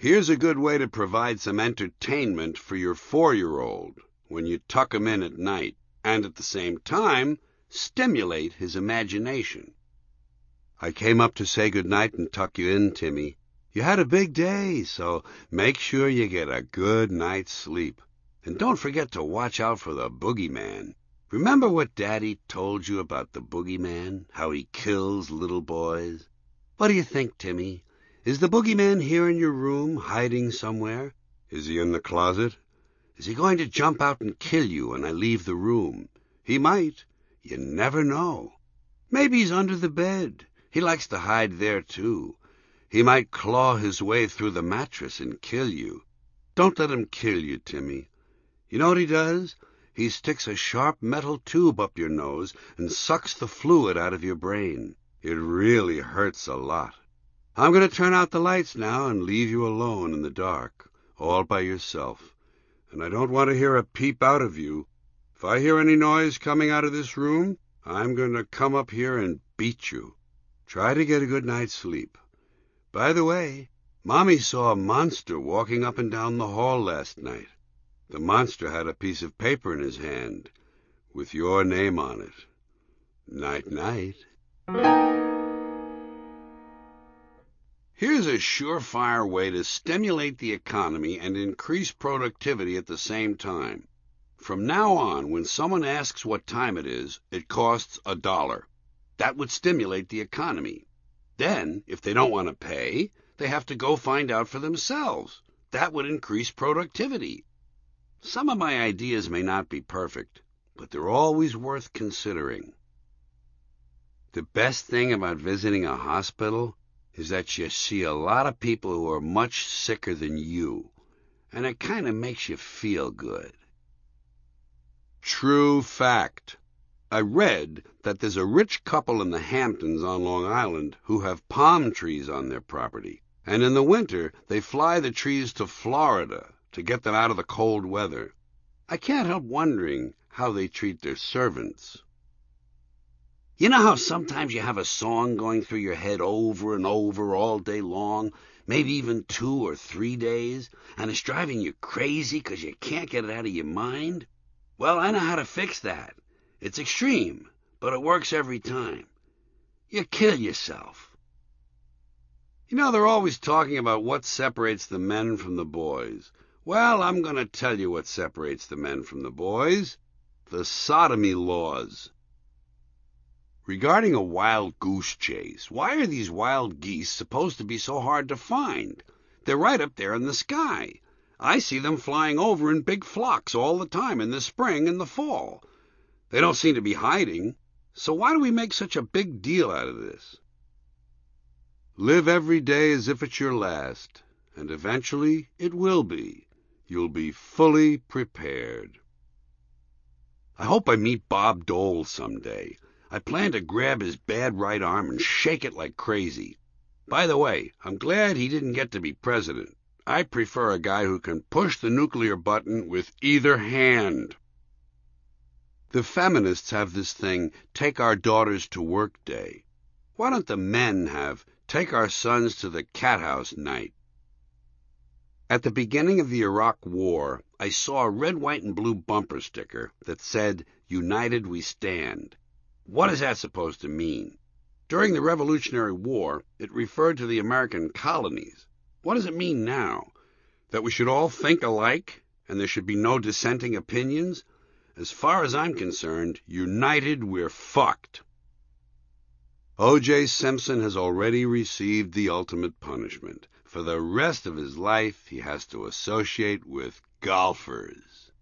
Here's a good way to provide some entertainment for your 4-year-old when you tuck him in at night, and at the same time stimulate his imagination. I came up to say good night and tuck you in, Timmy. You had a big day, so make sure you get a good night's sleep. And don't forget to watch out for the boogeyman. Remember what Daddy told you about the boogeyman, how he kills little boys? What do you think, Timmy? Is the boogeyman here in your room, hiding somewhere? Is he in the closet? Is he going to jump out and kill you when I leave the room? He might. You never know. Maybe he's under the bed. He likes to hide there, too. He might claw his way through the mattress and kill you. Don't let him kill you, Timmy. You know what he does? He sticks a sharp metal tube up your nose and sucks the fluid out of your brain. It really hurts a lot. I'm going to turn out the lights now and leave you alone in the dark, all by yourself. And I don't want to hear a peep out of you. If I hear any noise coming out of this room, I'm going to come up here and beat you. Try to get a good night's sleep. By the way, Mommy saw a monster walking up and down the hall last night. The monster had a piece of paper in his hand with your name on it. Night-night. Here's a surefire way to stimulate the economy and increase productivity at the same time. From now on, when someone asks what time it is, it costs $1. That would stimulate the economy. Then, if they don't want to pay, they have to go find out for themselves. That would increase productivity. Some of my ideas may not be perfect, but they're always worth considering. The best thing about visiting a hospital is that you see a lot of people who are much sicker than you, and it kind of makes you feel good. True fact. I read that there's a rich couple in the Hamptons on Long Island who have palm trees on their property, and in the winter they fly the trees to Florida to get them out of the cold weather. I can't help wondering how they treat their servants. You know how sometimes you have a song going through your head over and over all day long, maybe even 2 or 3 days, and it's driving you crazy because you can't get it out of your mind? Well, I know how to fix that. It's extreme, but it works every time. You kill yourself. You know, they're always talking about what separates the men from the boys. Well, I'm going to tell you what separates the men from the boys. The sodomy laws. Regarding a wild goose chase, why are these wild geese supposed to be so hard to find? They're right up there in the sky. I see them flying over in big flocks all the time in the spring and the fall. They don't seem to be hiding, so why do we make such a big deal out of this? Live every day as if it's your last, and eventually it will be. You'll be fully prepared. I hope I meet Bob Dole someday. I plan to grab his bad right arm and shake it like crazy. By the way, I'm glad he didn't get to be president. I prefer a guy who can push the nuclear button with either hand. The feminists have this thing, take our daughters to work day. Why don't the men have take our sons to the cat house night? At the beginning of the Iraq War, I saw a red, white, and blue bumper sticker that said, United We Stand. What is that supposed to mean? During the Revolutionary War, it referred to the American colonies. What does it mean now? That we should all think alike, and there should be no dissenting opinions? As far as I'm concerned, united we're fucked. O.J. Simpson has already received the ultimate punishment. For the rest of his life, he has to associate with golfers.